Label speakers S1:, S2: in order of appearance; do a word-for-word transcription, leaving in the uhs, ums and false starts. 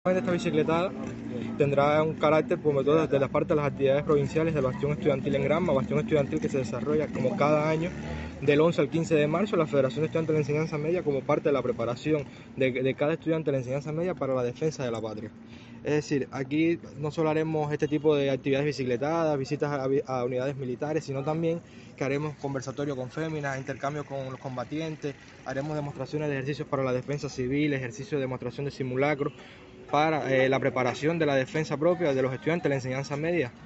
S1: Esta bicicletada tendrá un carácter promotor desde la parte de las actividades provinciales del Bastión Estudiantil en Granma, Bastión Estudiantil que se desarrolla como cada año del once al quince de marzo. La Federación de Estudiantes de la Enseñanza Media como parte de la preparación de, de cada estudiante de la enseñanza media para la defensa de la patria. Es decir, aquí no solo haremos este tipo de actividades bicicletadas, visitas a, a unidades militares, sino también que haremos conversatorio con féminas, intercambio con los combatientes, haremos demostraciones de ejercicios para la defensa civil, ejercicios de demostración de simulacros, para eh, la preparación de la defensa propia de los estudiantes de la enseñanza media.